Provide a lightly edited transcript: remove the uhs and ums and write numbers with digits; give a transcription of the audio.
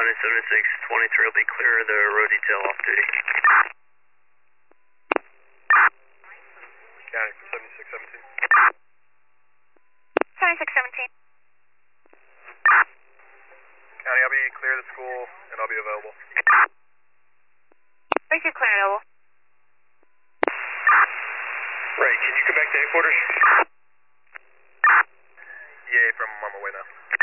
7623 will be clear of the road detail off duty. County 7617. 7617. County, I'll be clear of the school and I'll be available. Richard clear and over. Ray, can you come back to headquarters? Yeah, from on my way now.